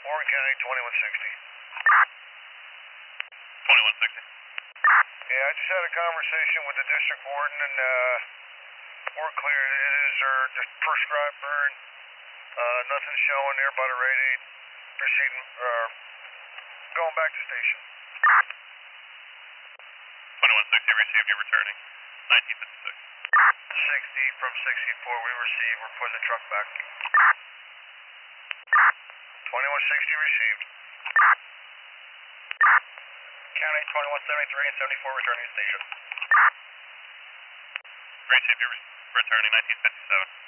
Warren County, 2160. 2160. Yeah, I just had a conversation with the district warden, and we're clear. It is just prescribed burn. Nothing showing there by the radiate. Proceeding, going back to station. 2160 received, you're returning. 1956. 60 from 64, we received. We're putting the truck back. 2160 received. County 2173 and 74 returning to station. Received, you're returning. 1957.